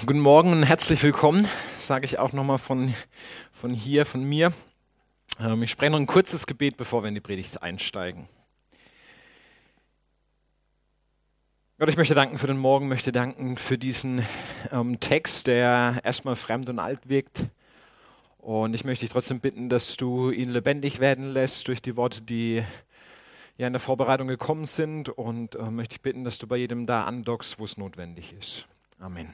Guten Morgen und herzlich willkommen, sage ich auch nochmal von mir. Ich spreche noch ein kurzes Gebet, bevor wir in die Predigt einsteigen. Gott, ich möchte danken für den Morgen, möchte danken für diesen Text, der erstmal fremd und alt wirkt. Und ich möchte dich trotzdem bitten, dass du ihn lebendig werden lässt durch die Worte, die ja in der Vorbereitung gekommen sind. Und möchte dich bitten, dass du bei jedem da andockst, wo es notwendig ist. Amen.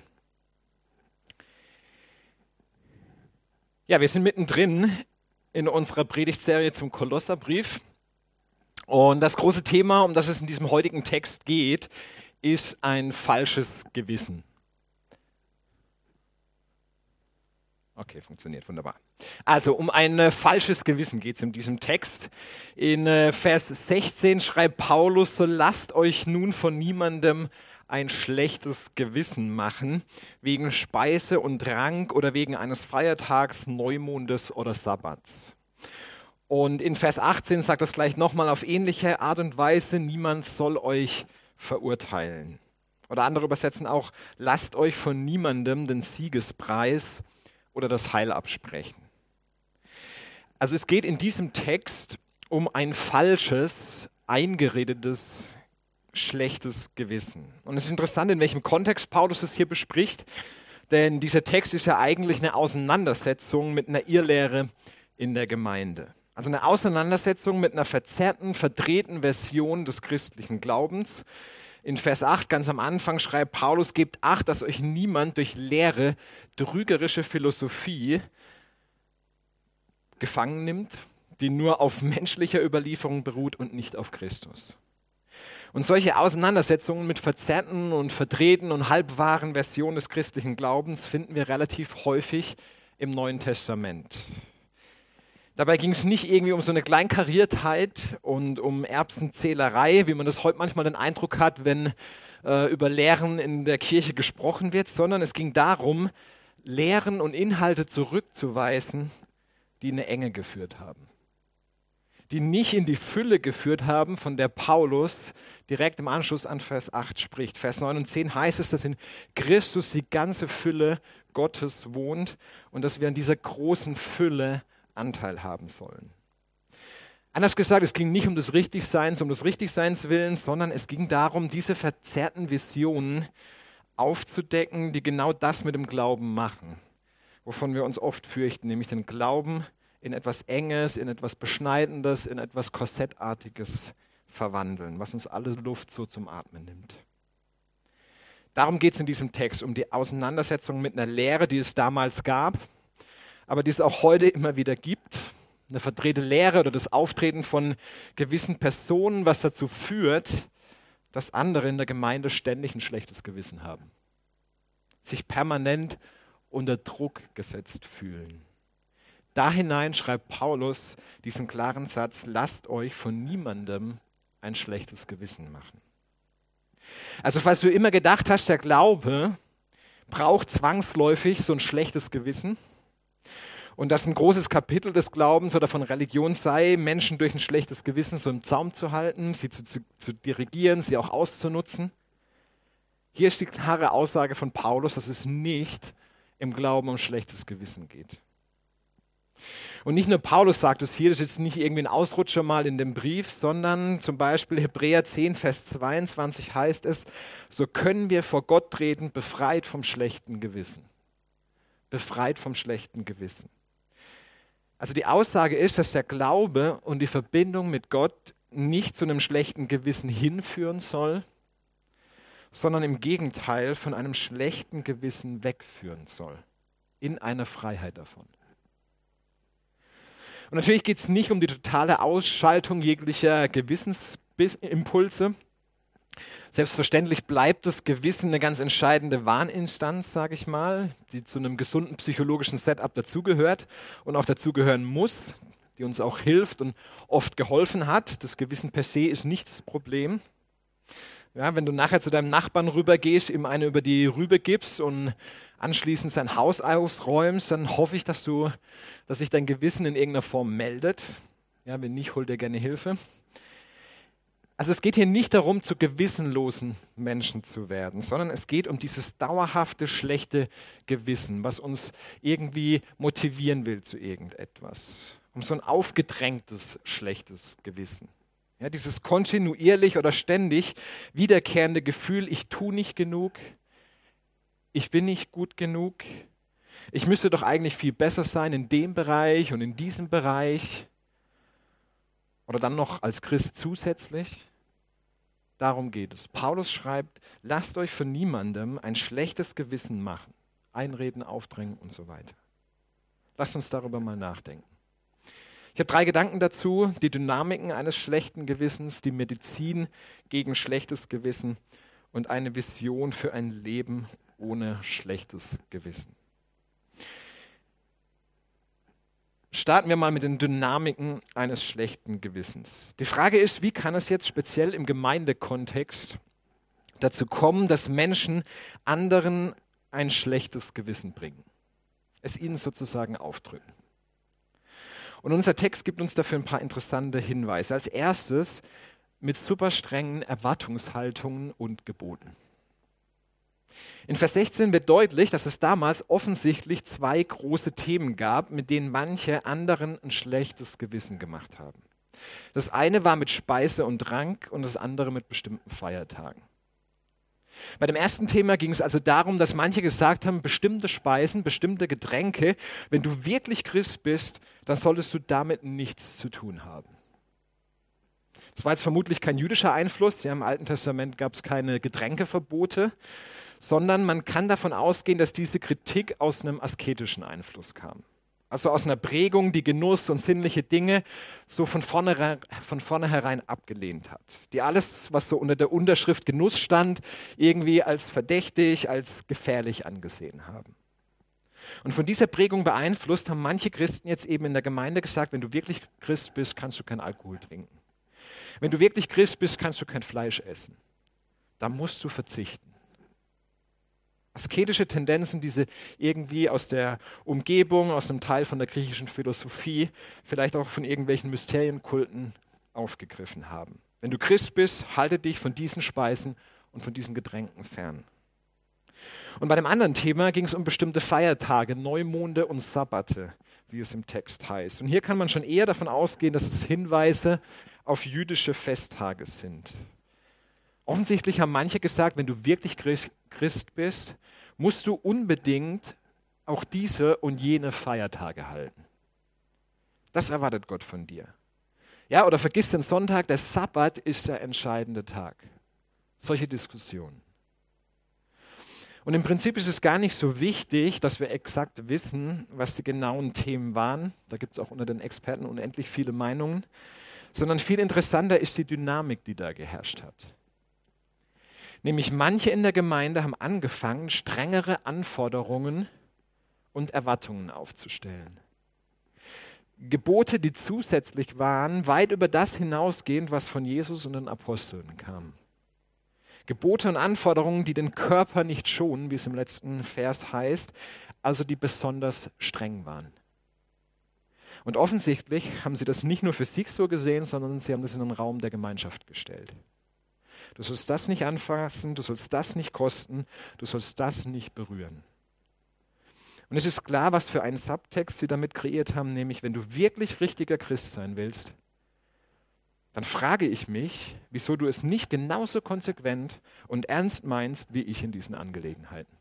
Ja, wir sind mittendrin in unserer Predigtserie zum Kolosserbrief. Und das große Thema, um das es in diesem heutigen Text geht, ist ein falsches Gewissen. Okay, funktioniert wunderbar. Also um ein falsches Gewissen geht es in diesem Text. In Vers 16 schreibt Paulus: So lasst euch nun von niemandem ein schlechtes Gewissen machen, wegen Speise und Trank oder wegen eines Feiertags, Neumondes oder Sabbats. Und in Vers 18 sagt das gleich nochmal auf ähnliche Art und Weise: Niemand soll euch verurteilen. Oder andere übersetzen auch: Lasst euch von niemandem den Siegespreis oder das Heil absprechen. Also es geht in diesem Text um ein falsches, eingeredetes, schlechtes Gewissen. Und es ist interessant, in welchem Kontext Paulus es hier bespricht, denn dieser Text ist ja eigentlich eine Auseinandersetzung mit einer Irrlehre in der Gemeinde. Also eine Auseinandersetzung mit einer verzerrten, verdrehten Version des christlichen Glaubens. In Vers 8, ganz am Anfang, schreibt Paulus: Gebt Acht, dass euch niemand durch Lehre, trügerische Philosophie gefangen nimmt, die nur auf menschlicher Überlieferung beruht und nicht auf Christus. Und solche Auseinandersetzungen mit verzerrten und verdrehten und halbwahren Versionen des christlichen Glaubens finden wir relativ häufig im Neuen Testament. Dabei ging es nicht irgendwie um so eine Kleinkariertheit und um Erbsenzählerei, wie man das heute manchmal den Eindruck hat, wenn über Lehren in der Kirche gesprochen wird, sondern es ging darum, Lehren und Inhalte zurückzuweisen, die in eine Enge geführt haben. Die nicht in die Fülle geführt haben, von der Paulus direkt im Anschluss an Vers 8 spricht. Vers 9 und 10 heißt es, dass in Christus die ganze Fülle Gottes wohnt und dass wir an dieser großen Fülle Anteil haben sollen. Anders gesagt, es ging nicht um des Richtigseins, um des Richtigseins willen, sondern es ging darum, diese verzerrten Visionen aufzudecken, die genau das mit dem Glauben machen, wovon wir uns oft fürchten, nämlich den Glauben in etwas Enges, in etwas Beschneidendes, in etwas Korsettartiges verwandeln, was uns alle Luft so zum Atmen nimmt. Darum geht es in diesem Text, um die Auseinandersetzung mit einer Lehre, die es damals gab, aber die es auch heute immer wieder gibt. Eine verdrehte Lehre oder das Auftreten von gewissen Personen, was dazu führt, dass andere in der Gemeinde ständig ein schlechtes Gewissen haben, sich permanent unter Druck gesetzt fühlen. Da hinein schreibt Paulus diesen klaren Satz: Lasst euch von niemandem ein schlechtes Gewissen machen. Also falls du immer gedacht hast, der Glaube braucht zwangsläufig so ein schlechtes Gewissen und dass ein großes Kapitel des Glaubens oder von Religion sei, Menschen durch ein schlechtes Gewissen so im Zaum zu halten, sie zu dirigieren, sie auch auszunutzen. Hier ist die klare Aussage von Paulus, dass es nicht im Glauben um schlechtes Gewissen geht. Und nicht nur Paulus sagt es hier, das ist jetzt nicht irgendwie ein Ausrutscher mal in dem Brief, sondern zum Beispiel Hebräer 10, Vers 22 heißt es: So können wir vor Gott treten, befreit vom schlechten Gewissen. Befreit vom schlechten Gewissen. Also die Aussage ist, dass der Glaube und die Verbindung mit Gott nicht zu einem schlechten Gewissen hinführen soll, sondern im Gegenteil von einem schlechten Gewissen wegführen soll. In eine Freiheit davon. Und natürlich geht es nicht um die totale Ausschaltung jeglicher Gewissensimpulse. Selbstverständlich bleibt das Gewissen eine ganz entscheidende Warninstanz, sage ich mal, die zu einem gesunden psychologischen Setup dazugehört und auch dazugehören muss, die uns auch hilft und oft geholfen hat. Das Gewissen per se ist nicht das Problem. Ja, wenn du nachher zu deinem Nachbarn rübergehst, ihm eine über die Rübe gibst und anschließend sein Haus ausräumst, dann hoffe ich, dass sich dein Gewissen in irgendeiner Form meldet. Ja, wenn nicht, hol dir gerne Hilfe. Also es geht hier nicht darum, zu gewissenlosen Menschen zu werden, sondern es geht um dieses dauerhafte, schlechte Gewissen, was uns irgendwie motivieren will zu irgendetwas. Um so ein aufgedrängtes, schlechtes Gewissen. Ja, dieses kontinuierlich oder ständig wiederkehrende Gefühl, ich tue nicht genug, ich bin nicht gut genug, ich müsste doch eigentlich viel besser sein in dem Bereich und in diesem Bereich. Oder dann noch als Christ zusätzlich. Darum geht es. Paulus schreibt, lasst euch von niemandem ein schlechtes Gewissen machen, einreden, aufdrängen und so weiter. Lasst uns darüber mal nachdenken. Ich habe 3 Gedanken dazu, die Dynamiken eines schlechten Gewissens, die Medizin gegen schlechtes Gewissen und eine Vision für ein Leben ohne schlechtes Gewissen. Starten wir mal mit den Dynamiken eines schlechten Gewissens. Die Frage ist, wie kann es jetzt speziell im Gemeindekontext dazu kommen, dass Menschen anderen ein schlechtes Gewissen bringen, es ihnen sozusagen aufdrücken. Und unser Text gibt uns dafür ein paar interessante Hinweise. Als erstes mit super strengen Erwartungshaltungen und Geboten. In Vers 16 wird deutlich, dass es damals offensichtlich 2 große Themen gab, mit denen manche anderen ein schlechtes Gewissen gemacht haben. Das eine war mit Speise und Trank und das andere mit bestimmten Feiertagen. Bei dem ersten Thema ging es also darum, dass manche gesagt haben, bestimmte Speisen, bestimmte Getränke, wenn du wirklich Christ bist, dann solltest du damit nichts zu tun haben. Das war jetzt vermutlich kein jüdischer Einfluss. Ja, im Alten Testament gab es keine Getränkeverbote, sondern man kann davon ausgehen, dass diese Kritik aus einem asketischen Einfluss kam. Also aus einer Prägung, die Genuss und sinnliche Dinge so von vornherein abgelehnt hat. Die alles, was so unter der Unterschrift Genuss stand, irgendwie als verdächtig, als gefährlich angesehen haben. Und von dieser Prägung beeinflusst haben manche Christen jetzt eben in der Gemeinde gesagt, wenn du wirklich Christ bist, kannst du keinen Alkohol trinken. Wenn du wirklich Christ bist, kannst du kein Fleisch essen. Da musst du verzichten. Asketische Tendenzen, die sie irgendwie aus der Umgebung, aus einem Teil von der griechischen Philosophie, vielleicht auch von irgendwelchen Mysterienkulten aufgegriffen haben. Wenn du Christ bist, halte dich von diesen Speisen und von diesen Getränken fern. Und bei dem anderen Thema ging es um bestimmte Feiertage, Neumonde und Sabbate, wie es im Text heißt. Und hier kann man schon eher davon ausgehen, dass es Hinweise auf jüdische Festtage sind. Offensichtlich haben manche gesagt, wenn du wirklich Christ bist, musst du unbedingt auch diese und jene Feiertage halten. Das erwartet Gott von dir. Ja, oder vergiss den Sonntag, der Sabbat ist der entscheidende Tag. Solche Diskussionen. Und im Prinzip ist es gar nicht so wichtig, dass wir exakt wissen, was die genauen Themen waren. Da gibt es auch unter den Experten unendlich viele Meinungen. Sondern viel interessanter ist die Dynamik, die da geherrscht hat. Nämlich manche in der Gemeinde haben angefangen, strengere Anforderungen und Erwartungen aufzustellen. Gebote, die zusätzlich waren, weit über das hinausgehend, was von Jesus und den Aposteln kam. Gebote und Anforderungen, die den Körper nicht schonen, wie es im letzten Vers heißt, also die besonders streng waren. Und offensichtlich haben sie das nicht nur für sich so gesehen, sondern sie haben das in den Raum der Gemeinschaft gestellt. Du sollst das nicht anfassen, du sollst das nicht kosten, du sollst das nicht berühren. Und es ist klar, was für einen Subtext sie damit kreiert haben, nämlich wenn du wirklich richtiger Christ sein willst, dann frage ich mich, wieso du es nicht genauso konsequent und ernst meinst wie ich in diesen Angelegenheiten.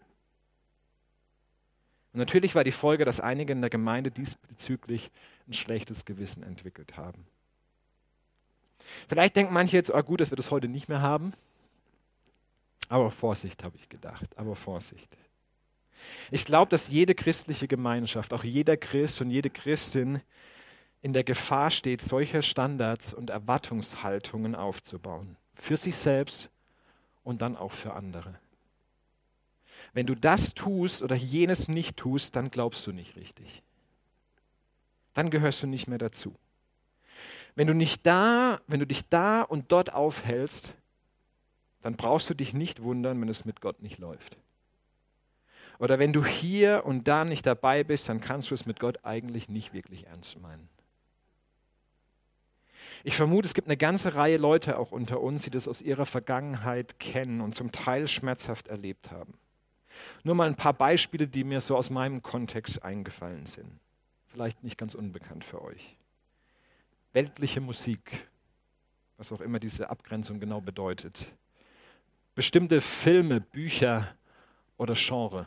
Und natürlich war die Folge, dass einige in der Gemeinde diesbezüglich ein schlechtes Gewissen entwickelt haben. Vielleicht denken manche jetzt, gut, dass wir das heute nicht mehr haben. Aber Vorsicht, habe ich gedacht. Aber Vorsicht. Ich glaube, dass jede christliche Gemeinschaft, auch jeder Christ und jede Christin in der Gefahr steht, solche Standards und Erwartungshaltungen aufzubauen. Für sich selbst und dann auch für andere. Wenn du das tust oder jenes nicht tust, dann glaubst du nicht richtig. Dann gehörst du nicht mehr dazu. Wenn du dich da und dort aufhältst, dann brauchst du dich nicht wundern, wenn es mit Gott nicht läuft. Oder wenn du hier und da nicht dabei bist, dann kannst du es mit Gott eigentlich nicht wirklich ernst meinen. Ich vermute, es gibt eine ganze Reihe Leute auch unter uns, die das aus ihrer Vergangenheit kennen und zum Teil schmerzhaft erlebt haben. Nur mal ein paar Beispiele, die mir so aus meinem Kontext eingefallen sind. Vielleicht nicht ganz unbekannt für euch. Weltliche Musik, was auch immer diese Abgrenzung genau bedeutet. Bestimmte Filme, Bücher oder Genre.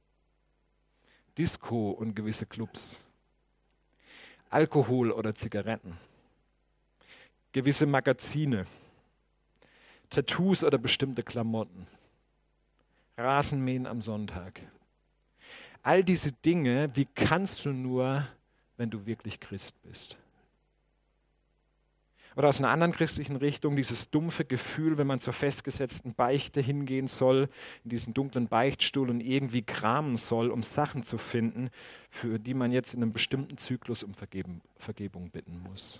Disco und gewisse Clubs. Alkohol oder Zigaretten. Gewisse Magazine. Tattoos oder bestimmte Klamotten. Rasenmähen am Sonntag. All diese Dinge, wie kannst du nur, wenn du wirklich Christ bist? Oder aus einer anderen christlichen Richtung, dieses dumpfe Gefühl, wenn man zur festgesetzten Beichte hingehen soll, in diesen dunklen Beichtstuhl und irgendwie kramen soll, um Sachen zu finden, für die man jetzt in einem bestimmten Zyklus um Vergebung bitten muss.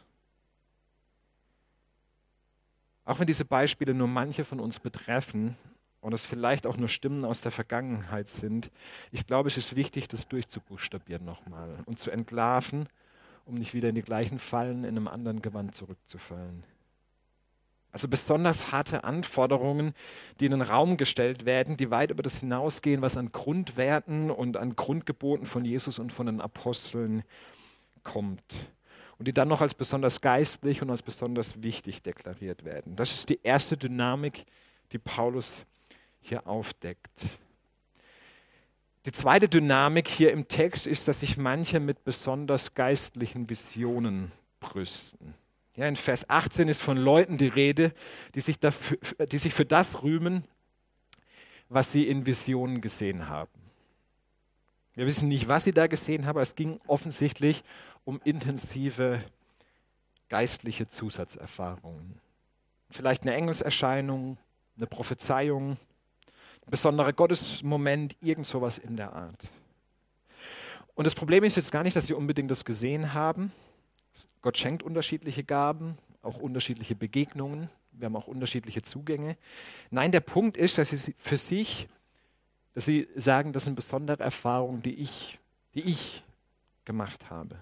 Auch wenn diese Beispiele nur manche von uns betreffen und es vielleicht auch nur Stimmen aus der Vergangenheit sind, ich glaube, es ist wichtig, das durchzubuchstabieren nochmal und zu entlarven, um nicht wieder in die gleichen Fallen in einem anderen Gewand zurückzufallen. Also besonders harte Anforderungen, die in den Raum gestellt werden, die weit über das hinausgehen, was an Grundwerten und an Grundgeboten von Jesus und von den Aposteln kommt. Und die dann noch als besonders geistlich und als besonders wichtig deklariert werden. Das ist die erste Dynamik, die Paulus hier aufdeckt. Die zweite Dynamik hier im Text ist, dass sich manche mit besonders geistlichen Visionen brüsten. Ja, in Vers 18 ist von Leuten die Rede, die sich für das rühmen, was sie in Visionen gesehen haben. Wir wissen nicht, was sie da gesehen haben, aber es ging offensichtlich um intensive geistliche Zusatzerfahrungen. Vielleicht eine Engelserscheinung, eine Prophezeiung, ein besonderer Gottesmoment, irgend sowas in der Art. Und das Problem ist jetzt gar nicht, dass sie unbedingt das gesehen haben. Gott schenkt unterschiedliche Gaben, auch unterschiedliche Begegnungen. Wir haben auch unterschiedliche Zugänge. Nein, der Punkt ist, dass sie für sich, dass sie sagen, das sind besondere Erfahrungen, die ich gemacht habe.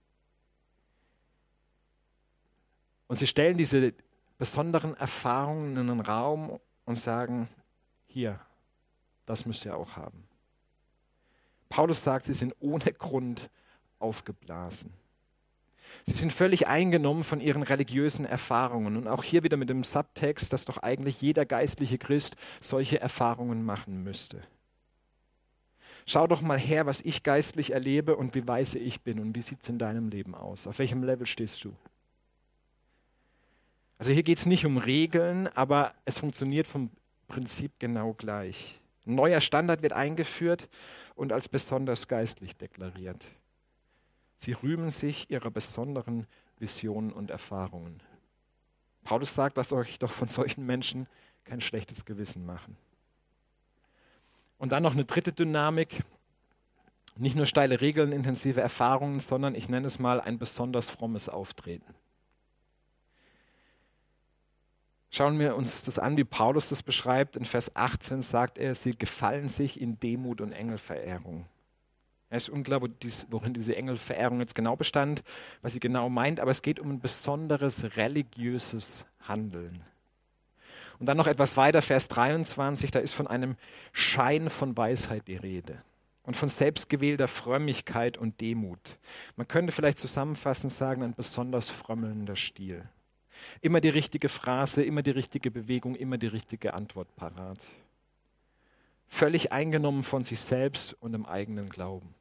Und sie stellen diese besonderen Erfahrungen in einen Raum und sagen, hier, das müsst ihr auch haben. Paulus sagt, sie sind ohne Grund aufgeblasen. Sie sind völlig eingenommen von ihren religiösen Erfahrungen. Und auch hier wieder mit dem Subtext, dass doch eigentlich jeder geistliche Christ solche Erfahrungen machen müsste. Schau doch mal her, was ich geistlich erlebe und wie weise ich bin und wie sieht es in deinem Leben aus? Auf welchem Level stehst du? Also hier geht es nicht um Regeln, aber es funktioniert vom Prinzip genau gleich. Ein neuer Standard wird eingeführt und als besonders geistlich deklariert. Sie rühmen sich ihrer besonderen Visionen und Erfahrungen. Paulus sagt, lasst euch doch von solchen Menschen kein schlechtes Gewissen machen. Und dann noch eine dritte Dynamik. Nicht nur steile Regeln, intensive Erfahrungen, sondern ich nenne es mal ein besonders frommes Auftreten. Schauen wir uns das an, wie Paulus das beschreibt. In Vers 18 sagt er, sie gefallen sich in Demut und Engelverehrung. Es ist unklar, worin diese Engelverehrung jetzt genau bestand, was sie genau meint, aber es geht um ein besonderes religiöses Handeln. Und dann noch etwas weiter, Vers 23, da ist von einem Schein von Weisheit die Rede und von selbstgewählter Frömmigkeit und Demut. Man könnte vielleicht zusammenfassend sagen, ein besonders frömmelnder Stil. Immer die richtige Phrase, immer die richtige Bewegung, immer die richtige Antwort parat. Völlig eingenommen von sich selbst und dem eigenen Glauben.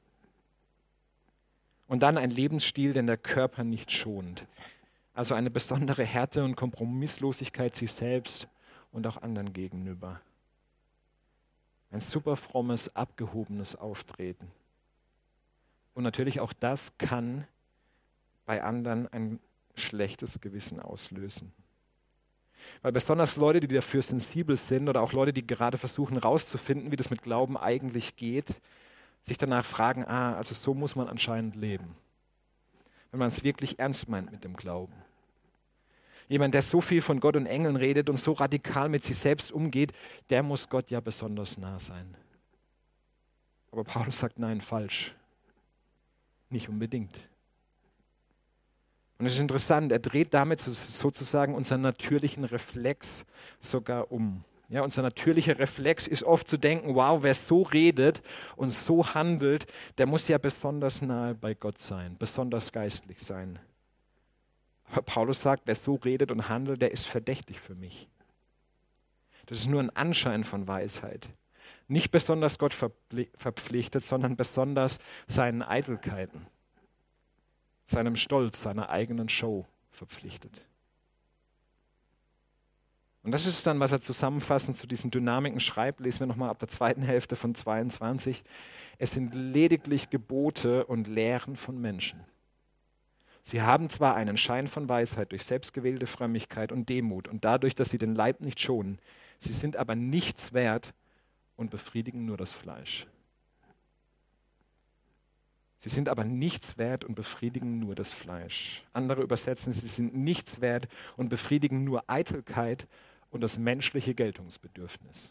Und dann ein Lebensstil, den der Körper nicht schont. Also eine besondere Härte und Kompromisslosigkeit sich selbst und auch anderen gegenüber. Ein super frommes, abgehobenes Auftreten. Und natürlich auch das kann bei anderen ein schlechtes Gewissen auslösen. Weil besonders Leute, die dafür sensibel sind oder auch Leute, die gerade versuchen herauszufinden, wie das mit Glauben eigentlich geht, sich danach fragen, also so muss man anscheinend leben. Wenn man es wirklich ernst meint mit dem Glauben. Jemand, der so viel von Gott und Engeln redet und so radikal mit sich selbst umgeht, der muss Gott ja besonders nah sein. Aber Paulus sagt, nein, falsch. Nicht unbedingt. Und es ist interessant, er dreht damit sozusagen unseren natürlichen Reflex sogar um. Ja, unser natürlicher Reflex ist oft zu denken, wow, wer so redet und so handelt, der muss ja besonders nahe bei Gott sein, besonders geistlich sein. Aber Paulus sagt, wer so redet und handelt, der ist verdächtig für mich. Das ist nur ein Anschein von Weisheit. Nicht besonders Gott verpflichtet, sondern besonders seinen Eitelkeiten, seinem Stolz, seiner eigenen Show verpflichtet. Und das ist dann, was er zusammenfassend zu diesen Dynamiken schreibt. Lesen wir nochmal ab der zweiten Hälfte von 22. Es sind lediglich Gebote und Lehren von Menschen. Sie haben zwar einen Schein von Weisheit durch selbstgewählte Frömmigkeit und Demut und dadurch, dass sie den Leib nicht schonen, sie sind aber nichts wert und befriedigen nur das Fleisch. Sie sind aber nichts wert und befriedigen nur das Fleisch. Andere übersetzen, sie sind nichts wert und befriedigen nur Eitelkeit und das menschliche Geltungsbedürfnis.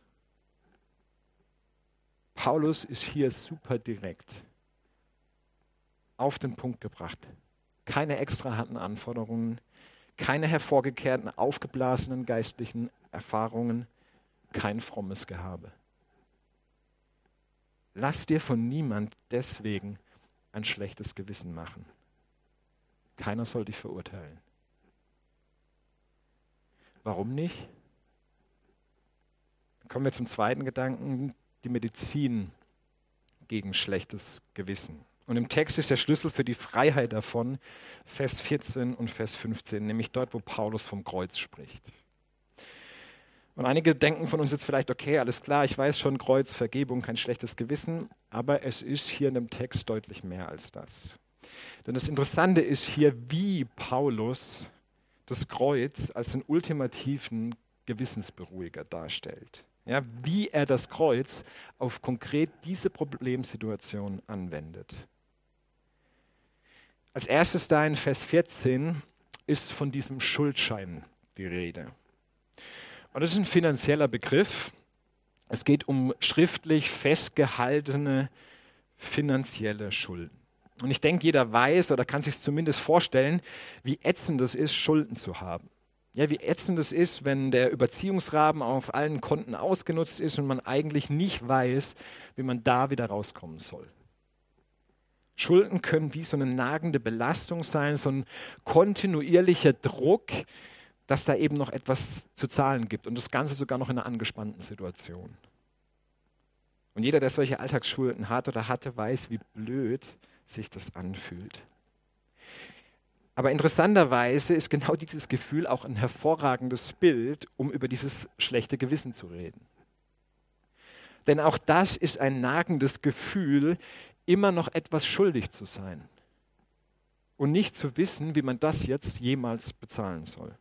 Paulus ist hier super direkt auf den Punkt gebracht. Keine extra harten Anforderungen, keine hervorgekehrten, aufgeblasenen geistlichen Erfahrungen, kein frommes Gehabe. Lass dir von niemand deswegen ein schlechtes Gewissen machen. Keiner soll dich verurteilen. Warum nicht? Dann kommen wir zum zweiten Gedanken, die Medizin gegen schlechtes Gewissen. Und im Text ist der Schlüssel für die Freiheit davon Vers 14 und Vers 15, nämlich dort, wo Paulus vom Kreuz spricht. Und einige denken von uns jetzt vielleicht, okay, alles klar, ich weiß schon, Kreuz, Vergebung, kein schlechtes Gewissen, aber es ist hier in dem Text deutlich mehr als das. Denn das Interessante ist hier, wie Paulus das Kreuz als den ultimativen Gewissensberuhiger darstellt. Ja, wie er das Kreuz auf konkret diese Problemsituation anwendet. Als erstes da in Vers 14 ist von diesem Schuldschein die Rede. Und das ist ein finanzieller Begriff. Es geht um schriftlich festgehaltene finanzielle Schulden. Und ich denke, jeder weiß oder kann sich zumindest vorstellen, wie ätzend es ist, Schulden zu haben. Ja, wie ätzend es ist, wenn der Überziehungsrahmen auf allen Konten ausgenutzt ist und man eigentlich nicht weiß, wie man da wieder rauskommen soll. Schulden können wie so eine nagende Belastung sein, so ein kontinuierlicher Druck, dass da eben noch etwas zu zahlen gibt und das Ganze sogar noch in einer angespannten Situation. Und jeder, der solche Alltagsschulden hat oder hatte, weiß, wie blöd sich das anfühlt. Aber interessanterweise ist genau dieses Gefühl auch ein hervorragendes Bild, um über dieses schlechte Gewissen zu reden. Denn auch das ist ein nagendes Gefühl, immer noch etwas schuldig zu sein und nicht zu wissen, wie man das jetzt jemals bezahlen soll.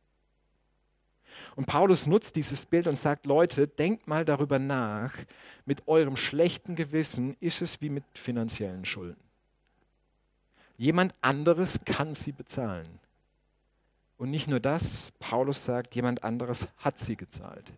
Und Paulus nutzt dieses Bild und sagt, Leute, denkt mal darüber nach, mit eurem schlechten Gewissen ist es wie mit finanziellen Schulden. Jemand anderes kann sie bezahlen. Und nicht nur das, Paulus sagt, jemand anderes hat sie gezahlt.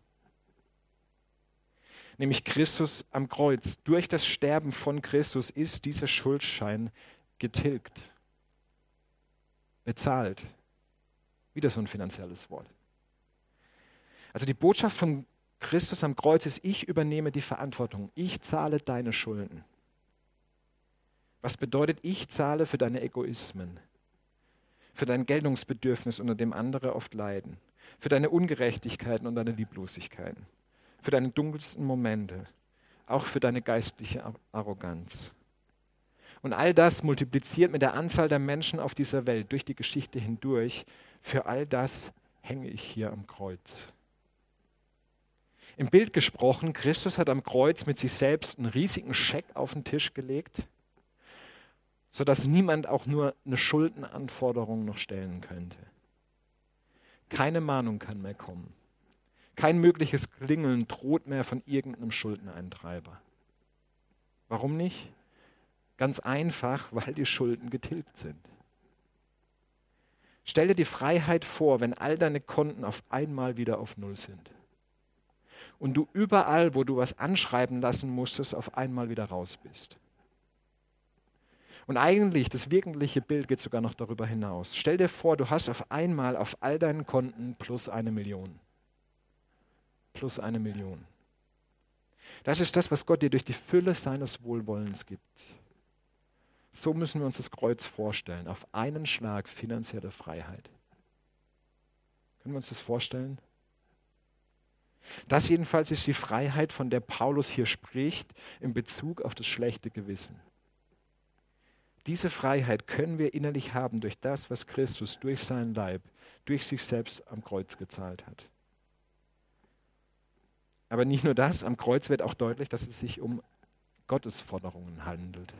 Nämlich Christus am Kreuz. Durch das Sterben von Christus ist dieser Schuldschein getilgt, bezahlt. Wieder so ein finanzielles Wort. Also die Botschaft von Christus am Kreuz ist, ich übernehme die Verantwortung. Ich zahle deine Schulden. Was bedeutet, ich zahle für deine Egoismen, für dein Geltungsbedürfnis, unter dem andere oft leiden, für deine Ungerechtigkeiten und deine Lieblosigkeiten, für deine dunkelsten Momente, auch für deine geistliche Arroganz. Und all das multipliziert mit der Anzahl der Menschen auf dieser Welt durch die Geschichte hindurch. Für all das hänge ich hier am Kreuz. Im Bild gesprochen, Christus hat am Kreuz mit sich selbst einen riesigen Scheck auf den Tisch gelegt, sodass niemand auch nur eine Schuldenanforderung noch stellen könnte. Keine Mahnung kann mehr kommen. Kein mögliches Klingeln droht mehr von irgendeinem Schuldeneintreiber. Warum nicht? Ganz einfach, weil die Schulden getilgt sind. Stell dir die Freiheit vor, wenn all deine Konten auf einmal wieder auf Null sind. Und du überall, wo du was anschreiben lassen musstest, auf einmal wieder raus bist. Und eigentlich, das wirkliche Bild geht sogar noch darüber hinaus. Stell dir vor, du hast auf einmal auf all deinen Konten plus 1 Million. Plus 1 Million. Das ist das, was Gott dir durch die Fülle seines Wohlwollens gibt. So müssen wir uns das Kreuz vorstellen. Auf einen Schlag finanzielle Freiheit. Können wir uns das vorstellen? Das jedenfalls ist die Freiheit, von der Paulus hier spricht, in Bezug auf das schlechte Gewissen. Diese Freiheit können wir innerlich haben durch das, was Christus durch seinen Leib, durch sich selbst am Kreuz gezahlt hat. Aber nicht nur das, am Kreuz wird auch deutlich, dass es sich um Gottes Forderungen handelt.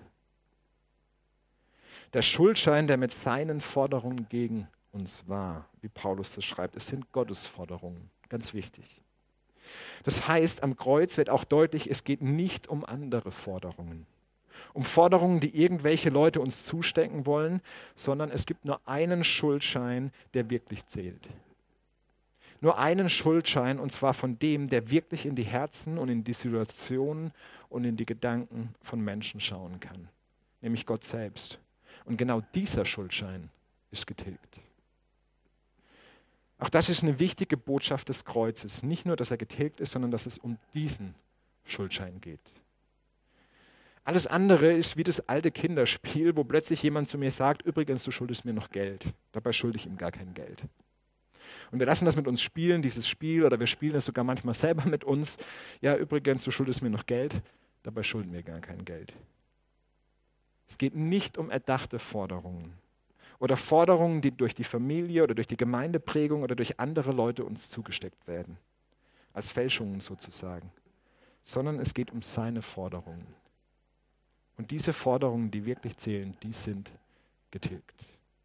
Der Schuldschein, der mit seinen Forderungen gegen uns war, wie Paulus das schreibt, es sind Gottes Forderungen, ganz wichtig. Das heißt, am Kreuz wird auch deutlich, es geht nicht um andere Forderungen. Um Forderungen, die irgendwelche Leute uns zustecken wollen, sondern es gibt nur einen Schuldschein, der wirklich zählt. Nur einen Schuldschein, und zwar von dem, der wirklich in die Herzen und in die Situationen und in die Gedanken von Menschen schauen kann, nämlich Gott selbst. Und genau dieser Schuldschein ist getilgt. Auch das ist eine wichtige Botschaft des Kreuzes. Nicht nur, dass er getilgt ist, sondern dass es um diesen Schuldschein geht. Alles andere ist wie das alte Kinderspiel, wo plötzlich jemand zu mir sagt, übrigens, du schuldest mir noch Geld. Dabei schulde ich ihm gar kein Geld. Und wir lassen das mit uns spielen, dieses Spiel, oder wir spielen es sogar manchmal selber mit uns. Ja, übrigens, du schuldest mir noch Geld. Dabei schulden wir gar kein Geld. Es geht nicht um erdachte Forderungen oder Forderungen, die durch die Familie oder durch die Gemeindeprägung oder durch andere Leute uns zugesteckt werden, als Fälschungen sozusagen, sondern es geht um seine Forderungen. Und diese Forderungen, die wirklich zählen, die sind getilgt.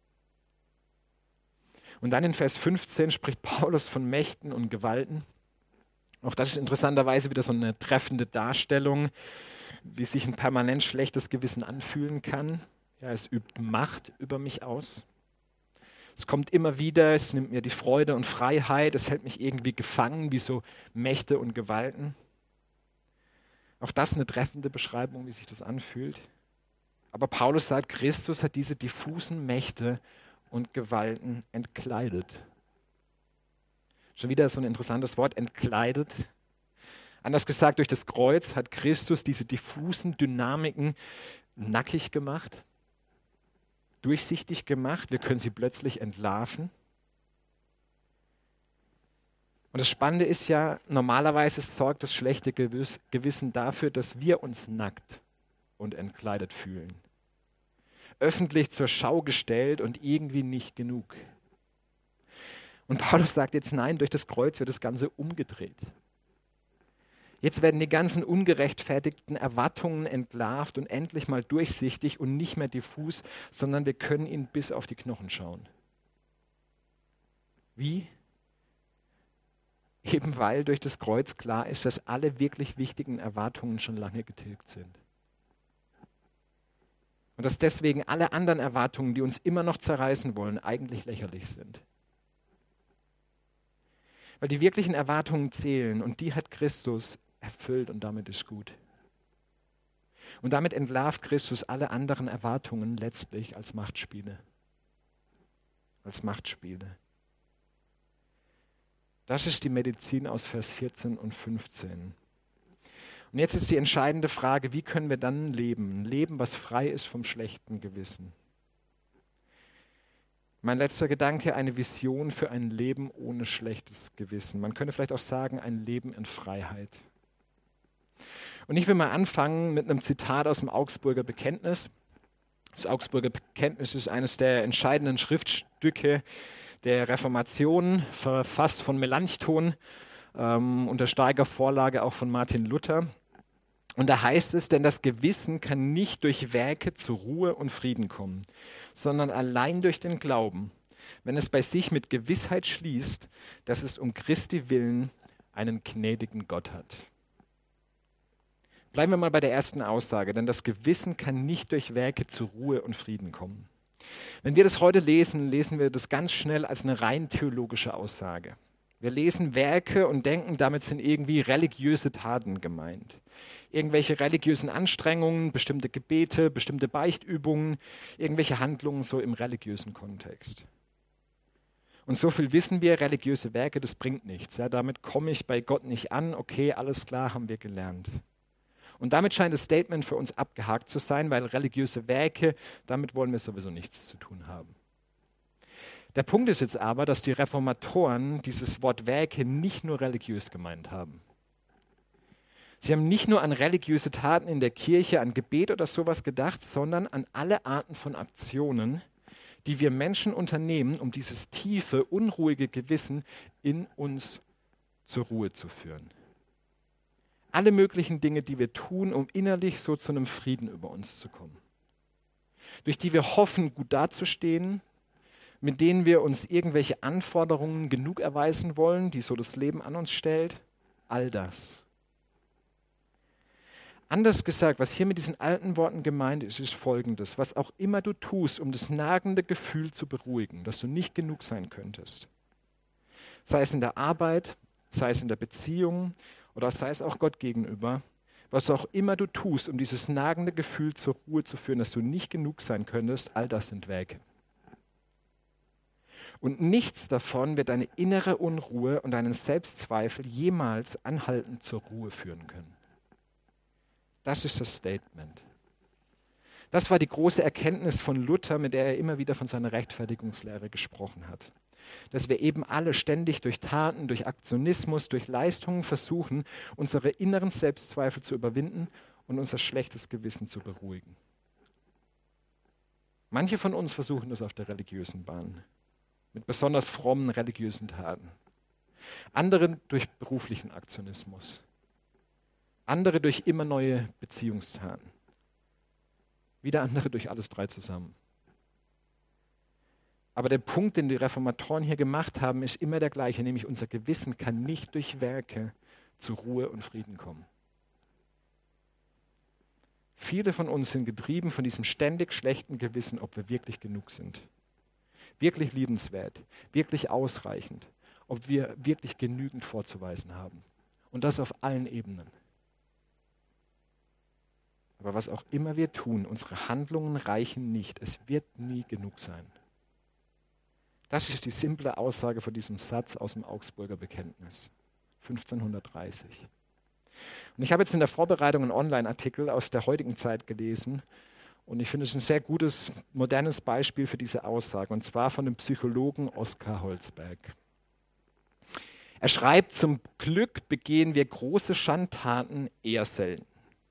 Und dann in Vers 15 spricht Paulus von Mächten und Gewalten. Auch das ist interessanterweise wieder so eine treffende Darstellung, wie sich ein permanent schlechtes Gewissen anfühlen kann. Ja, es übt Macht über mich aus. Es kommt immer wieder, es nimmt mir die Freude und Freiheit, es hält mich irgendwie gefangen, wie so Mächte und Gewalten. Auch das eine treffende Beschreibung, wie sich das anfühlt. Aber Paulus sagt, Christus hat diese diffusen Mächte und Gewalten entkleidet. Schon wieder so ein interessantes Wort, entkleidet. Anders gesagt, durch das Kreuz hat Christus diese diffusen Dynamiken nackig gemacht, durchsichtig gemacht. Wir können sie plötzlich entlarven. Und das Spannende ist ja, normalerweise sorgt das schlechte Gewissen dafür, dass wir uns nackt und entkleidet fühlen. Öffentlich zur Schau gestellt und irgendwie nicht genug. Und Paulus sagt jetzt, nein, durch das Kreuz wird das Ganze umgedreht. Jetzt werden die ganzen ungerechtfertigten Erwartungen entlarvt und endlich mal durchsichtig und nicht mehr diffus, sondern wir können ihnen bis auf die Knochen schauen. Wie? Eben weil durch das Kreuz klar ist, dass alle wirklich wichtigen Erwartungen schon lange getilgt sind. Und dass deswegen alle anderen Erwartungen, die uns immer noch zerreißen wollen, eigentlich lächerlich sind. Weil die wirklichen Erwartungen zählen und die hat Christus erfüllt und damit ist gut. Und damit entlarvt Christus alle anderen Erwartungen letztlich als Machtspiele. Als Machtspiele. Das ist die Medizin aus Vers 14 und 15. Und jetzt ist die entscheidende Frage, wie können wir dann leben? Ein Leben, was frei ist vom schlechten Gewissen. Mein letzter Gedanke, eine Vision für ein Leben ohne schlechtes Gewissen. Man könnte vielleicht auch sagen, ein Leben in Freiheit. Und ich will mal anfangen mit einem Zitat aus dem Augsburger Bekenntnis. Das Augsburger Bekenntnis ist eines der entscheidenden Schriftstücke der Reformation, verfasst von Melanchthon, unter starker Vorlage auch von Martin Luther. Und da heißt es, denn das Gewissen kann nicht durch Werke zur Ruhe und Frieden kommen, sondern allein durch den Glauben, wenn es bei sich mit Gewissheit schließt, dass es um Christi willen einen gnädigen Gott hat. Bleiben wir mal bei der ersten Aussage, denn das Gewissen kann nicht durch Werke zur Ruhe und Frieden kommen. Wenn wir das heute lesen, lesen wir das ganz schnell als eine rein theologische Aussage. Wir lesen Werke und denken, damit sind irgendwie religiöse Taten gemeint. Irgendwelche religiösen Anstrengungen, bestimmte Gebete, bestimmte Beichtübungen, irgendwelche Handlungen so im religiösen Kontext. Und so viel wissen wir, religiöse Werke, das bringt nichts. Ja, damit komme ich bei Gott nicht an. Okay, alles klar, haben wir gelernt. Und damit scheint das Statement für uns abgehakt zu sein, weil religiöse Werke, damit wollen wir sowieso nichts zu tun haben. Der Punkt ist jetzt aber, dass die Reformatoren dieses Wort Werke nicht nur religiös gemeint haben. Sie haben nicht nur an religiöse Taten in der Kirche, an Gebet oder sowas gedacht, sondern an alle Arten von Aktionen, die wir Menschen unternehmen, um dieses tiefe, unruhige Gewissen in uns zur Ruhe zu führen. Alle möglichen Dinge, die wir tun, um innerlich so zu einem Frieden über uns zu kommen. Durch die wir hoffen, gut dazustehen, mit denen wir uns irgendwelche Anforderungen genug erweisen wollen, die so das Leben an uns stellt. All das. Anders gesagt, was hier mit diesen alten Worten gemeint ist, ist Folgendes. Was auch immer du tust, um das nagende Gefühl zu beruhigen, dass du nicht genug sein könntest. Sei es in der Arbeit, sei es in der Beziehung oder sei es auch Gott gegenüber. Was auch immer du tust, um dieses nagende Gefühl zur Ruhe zu führen, dass du nicht genug sein könntest, all das sind Werke. Und nichts davon wird deine innere Unruhe und deinen Selbstzweifel jemals anhaltend zur Ruhe führen können. Das ist das Statement. Das war die große Erkenntnis von Luther, mit der er immer wieder von seiner Rechtfertigungslehre gesprochen hat. Dass wir eben alle ständig durch Taten, durch Aktionismus, durch Leistungen versuchen, unsere inneren Selbstzweifel zu überwinden und unser schlechtes Gewissen zu beruhigen. Manche von uns versuchen das auf der religiösen Bahn, mit besonders frommen religiösen Taten. Andere durch beruflichen Aktionismus. Andere durch immer neue Beziehungstaten. Wieder andere durch alles drei zusammen. Aber der Punkt, den die Reformatoren hier gemacht haben, ist immer der gleiche, nämlich unser Gewissen kann nicht durch Werke zur Ruhe und Frieden kommen. Viele von uns sind getrieben von diesem ständig schlechten Gewissen, ob wir wirklich genug sind. Wirklich liebenswert, wirklich ausreichend, ob wir wirklich genügend vorzuweisen haben. Und das auf allen Ebenen. Aber was auch immer wir tun, unsere Handlungen reichen nicht. Es wird nie genug sein. Das ist die simple Aussage von diesem Satz aus dem Augsburger Bekenntnis, 1530. Und ich habe jetzt in der Vorbereitung einen Online-Artikel aus der heutigen Zeit gelesen und ich finde es ein sehr gutes, modernes Beispiel für diese Aussage, und zwar von dem Psychologen Oskar Holzberg. Er schreibt, zum Glück begehen wir große Schandtaten eher selten.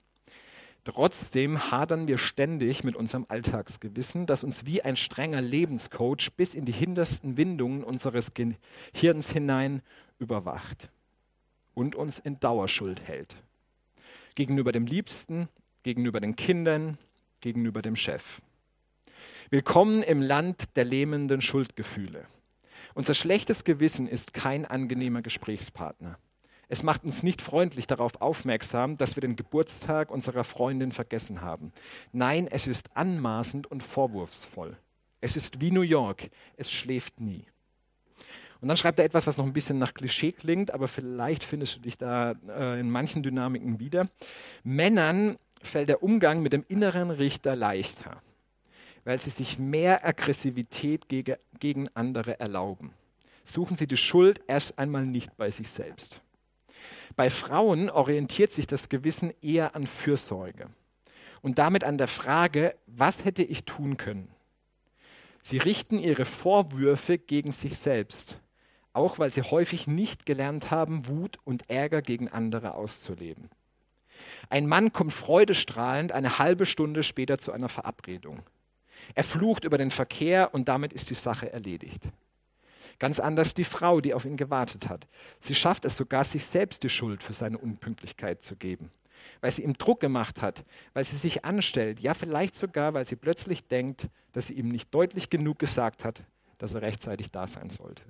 Trotzdem hadern wir ständig mit unserem Alltagsgewissen, das uns wie ein strenger Lebenscoach bis in die hintersten Windungen unseres Gehirns hinein überwacht und uns in Dauerschuld hält. Gegenüber dem Liebsten, gegenüber den Kindern, gegenüber dem Chef. Willkommen im Land der lähmenden Schuldgefühle. Unser schlechtes Gewissen ist kein angenehmer Gesprächspartner. Es macht uns nicht freundlich darauf aufmerksam, dass wir den Geburtstag unserer Freundin vergessen haben. Nein, es ist anmaßend und vorwurfsvoll. Es ist wie New York, es schläft nie. Und dann schreibt er etwas, was noch ein bisschen nach Klischee klingt, aber vielleicht findest du dich da in manchen Dynamiken wieder. Männern fällt der Umgang mit dem inneren Richter leichter, weil sie sich mehr Aggressivität gegen andere erlauben. Suchen sie die Schuld erst einmal nicht bei sich selbst. Bei Frauen orientiert sich das Gewissen eher an Fürsorge und damit an der Frage, was hätte ich tun können? Sie richten ihre Vorwürfe gegen sich selbst, auch weil sie häufig nicht gelernt haben, Wut und Ärger gegen andere auszuleben. Ein Mann kommt freudestrahlend eine halbe Stunde später zu einer Verabredung. Er flucht über den Verkehr und damit ist die Sache erledigt. Ganz anders die Frau, die auf ihn gewartet hat. Sie schafft es sogar, sich selbst die Schuld für seine Unpünktlichkeit zu geben, weil sie ihm Druck gemacht hat, weil sie sich anstellt, ja vielleicht sogar, weil sie plötzlich denkt, dass sie ihm nicht deutlich genug gesagt hat, dass er rechtzeitig da sein sollte.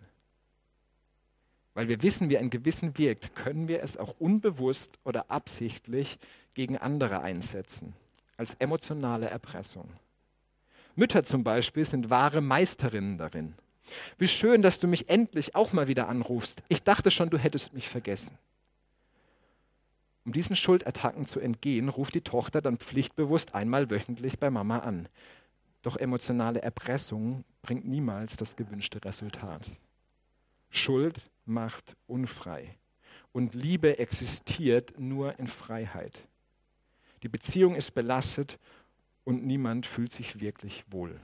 Weil wir wissen, wie ein Gewissen wirkt, können wir es auch unbewusst oder absichtlich gegen andere einsetzen, als emotionale Erpressung. Mütter zum Beispiel sind wahre Meisterinnen darin. Wie schön, dass du mich endlich auch mal wieder anrufst. Ich dachte schon, du hättest mich vergessen. Um diesen Schuldattacken zu entgehen, ruft die Tochter dann pflichtbewusst einmal wöchentlich bei Mama an. Doch emotionale Erpressung bringt niemals das gewünschte Resultat. Schuld macht unfrei und Liebe existiert nur in Freiheit. Die Beziehung ist belastet und niemand fühlt sich wirklich wohl.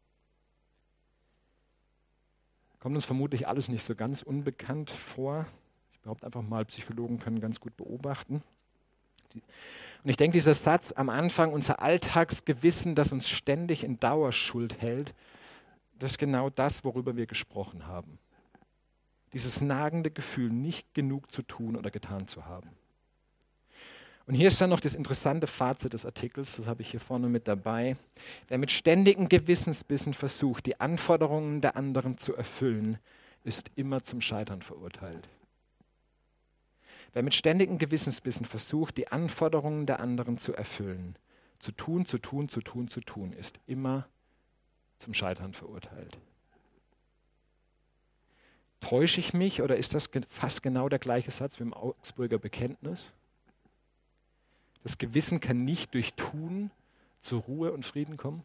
Kommt uns vermutlich alles nicht so ganz unbekannt vor. Ich behaupte einfach mal, Psychologen können ganz gut beobachten. Und ich denke, dieser Satz am Anfang, unser Alltagsgewissen, das uns ständig in Dauerschuld hält, das ist genau das, worüber wir gesprochen haben. Dieses nagende Gefühl, nicht genug zu tun oder getan zu haben. Und hier ist dann noch das interessante Fazit des Artikels, das habe ich hier vorne mit dabei. Wer mit ständigem Gewissensbissen versucht, die Anforderungen der anderen zu erfüllen, ist immer zum Scheitern verurteilt. Wer mit ständigem Gewissensbissen versucht, die Anforderungen der anderen zu erfüllen, zu tun, ist immer zum Scheitern verurteilt. Täusche ich mich oder ist das fast genau der gleiche Satz wie im Augsburger Bekenntnis? Das Gewissen kann nicht durch Tun zur Ruhe und Frieden kommen?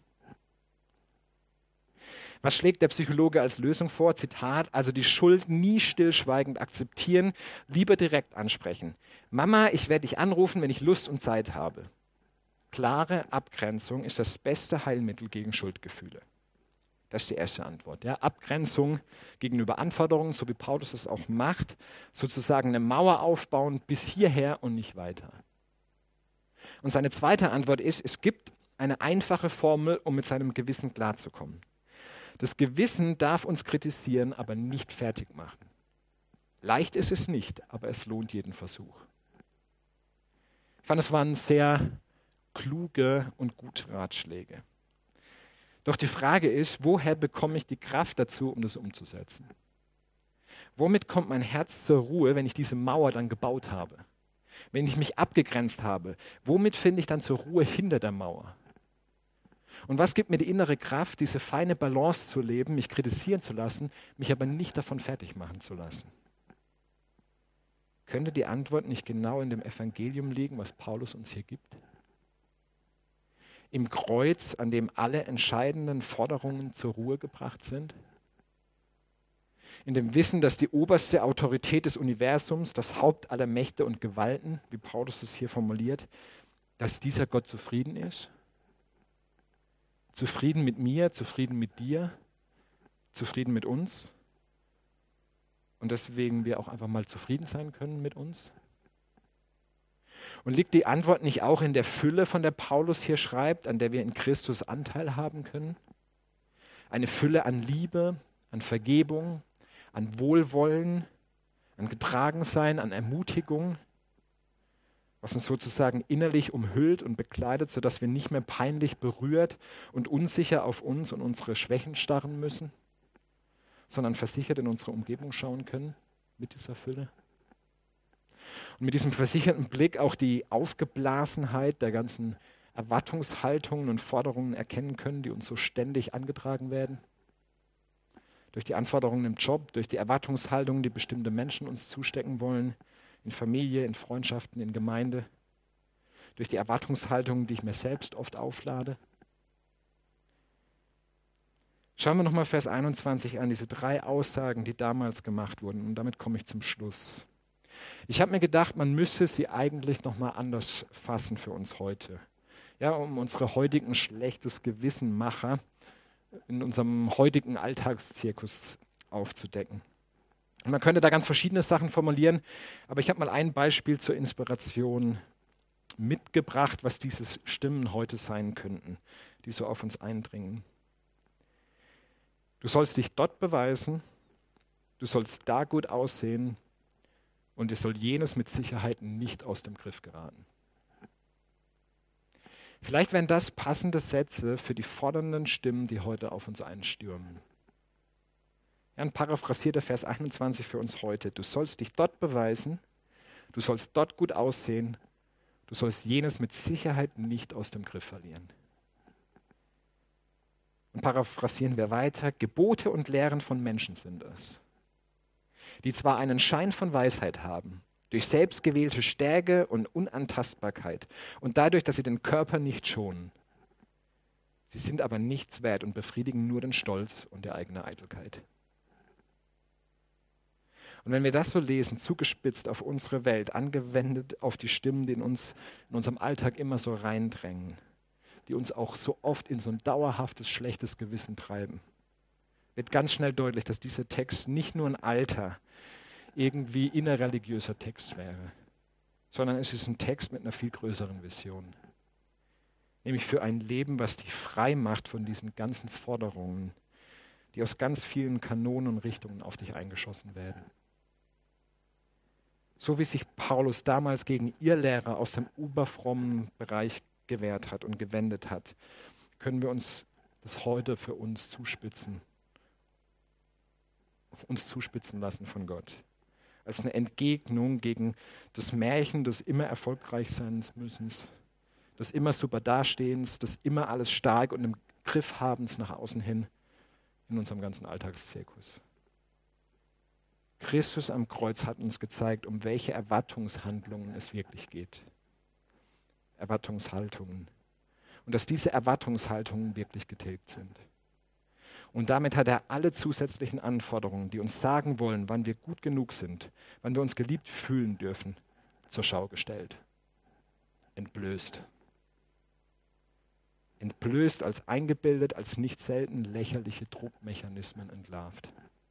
Was schlägt der Psychologe als Lösung vor? Zitat, also die Schuld nie stillschweigend akzeptieren, lieber direkt ansprechen. Mama, ich werde dich anrufen, wenn ich Lust und Zeit habe. Klare Abgrenzung ist das beste Heilmittel gegen Schuldgefühle. Das ist die erste Antwort. Ja, Abgrenzung gegenüber Anforderungen, so wie Paulus es auch macht, sozusagen eine Mauer aufbauen bis hierher und nicht weiter. Und seine zweite Antwort ist, es gibt eine einfache Formel, um mit seinem Gewissen klarzukommen. Das Gewissen darf uns kritisieren, aber nicht fertig machen. Leicht ist es nicht, aber es lohnt jeden Versuch. Ich fand, es waren sehr kluge und gute Ratschläge. Doch die Frage ist, woher bekomme ich die Kraft dazu, um das umzusetzen? Womit kommt mein Herz zur Ruhe, wenn ich diese Mauer dann gebaut habe? Wenn ich mich abgegrenzt habe, womit finde ich dann zur Ruhe hinter der Mauer? Und was gibt mir die innere Kraft, diese feine Balance zu leben, mich kritisieren zu lassen, mich aber nicht davon fertig machen zu lassen? Könnte die Antwort nicht genau in dem Evangelium liegen, was Paulus uns hier gibt? Im Kreuz, an dem alle entscheidenden Forderungen zur Ruhe gebracht sind? In dem Wissen, dass die oberste Autorität des Universums, das Haupt aller Mächte und Gewalten, wie Paulus es hier formuliert, dass dieser Gott zufrieden ist? Zufrieden mit mir, zufrieden mit dir, zufrieden mit uns? Und deswegen wir auch einfach mal zufrieden sein können mit uns? Und liegt die Antwort nicht auch in der Fülle, von der Paulus hier schreibt, an der wir in Christus Anteil haben können? Eine Fülle an Liebe, an Vergebung, an Wohlwollen, an Getragensein, an Ermutigung, was uns sozusagen innerlich umhüllt und bekleidet, sodass wir nicht mehr peinlich berührt und unsicher auf uns und unsere Schwächen starren müssen, sondern versichert in unsere Umgebung schauen können mit dieser Fülle. Und mit diesem versicherten Blick auch die Aufgeblasenheit der ganzen Erwartungshaltungen und Forderungen erkennen können, die uns so ständig angetragen werden. Durch die Anforderungen im Job, durch die Erwartungshaltungen, die bestimmte Menschen uns zustecken wollen, in Familie, in Freundschaften, in Gemeinde, durch die Erwartungshaltungen, die ich mir selbst oft auflade. Schauen wir nochmal Vers 21 an, diese 3 Aussagen, die damals gemacht wurden. Und damit komme ich zum Schluss. Ich habe mir gedacht, man müsse sie eigentlich nochmal anders fassen für uns heute. Ja, um unsere heutigen schlechtes Gewissenmacher in unserem heutigen Alltagszirkus aufzudecken. Und man könnte da ganz verschiedene Sachen formulieren, aber ich habe mal ein Beispiel zur Inspiration mitgebracht, was diese Stimmen heute sein könnten, die so auf uns eindringen. Du sollst dich dort beweisen, du sollst da gut aussehen und es soll jenes mit Sicherheit nicht aus dem Griff geraten. Vielleicht wären das passende Sätze für die fordernden Stimmen, die heute auf uns einstürmen. Ein paraphrasierter Vers 21 für uns heute. Du sollst dich dort beweisen, du sollst dort gut aussehen, du sollst jenes mit Sicherheit nicht aus dem Griff verlieren. Und paraphrasieren wir weiter, Gebote und Lehren von Menschen sind es, die zwar einen Schein von Weisheit haben, durch selbstgewählte Stärke und Unantastbarkeit und dadurch, dass sie den Körper nicht schonen. Sie sind aber nichts wert und befriedigen nur den Stolz und die eigene Eitelkeit. Und wenn wir das so lesen, zugespitzt auf unsere Welt, angewendet auf die Stimmen, die uns in unserem Alltag immer so reindrängen, die uns auch so oft in so ein dauerhaftes, schlechtes Gewissen treiben, wird ganz schnell deutlich, dass dieser Text nicht nur ein alter, irgendwie innerreligiöser Text wäre, sondern es ist ein Text mit einer viel größeren Vision. Nämlich für ein Leben, was dich frei macht von diesen ganzen Forderungen, die aus ganz vielen Kanonen und Richtungen auf dich eingeschossen werden. So wie sich Paulus damals gegen Irrlehrer aus dem überfrommen Bereich gewehrt hat und gewendet hat, können wir uns das heute für uns zuspitzen lassen von Gott. Als eine Entgegnung gegen das Märchen des immer erfolgreich sein müssens, des immer super Dastehens, des immer alles stark und im Griff habens nach außen hin in unserem ganzen Alltagszirkus. Christus am Kreuz hat uns gezeigt, um welche Erwartungshandlungen es wirklich geht. Erwartungshaltungen. Und dass diese Erwartungshaltungen wirklich getilgt sind. Und damit hat er alle zusätzlichen Anforderungen, die uns sagen wollen, wann wir gut genug sind, wann wir uns geliebt fühlen dürfen, zur Schau gestellt. Entblößt. Entblößt als eingebildet, als nicht selten lächerliche Druckmechanismen entlarvt.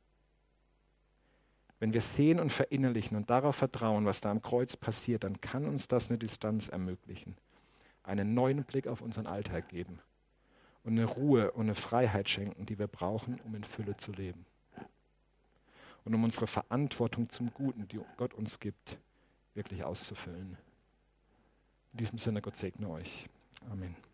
Wenn wir sehen und verinnerlichen und darauf vertrauen, was da am Kreuz passiert, dann kann uns das eine Distanz ermöglichen, einen neuen Blick auf unseren Alltag geben und eine Ruhe und eine Freiheit schenken, die wir brauchen, um in Fülle zu leben. Und um unsere Verantwortung zum Guten, die Gott uns gibt, wirklich auszufüllen. In diesem Sinne, Gott segne euch. Amen.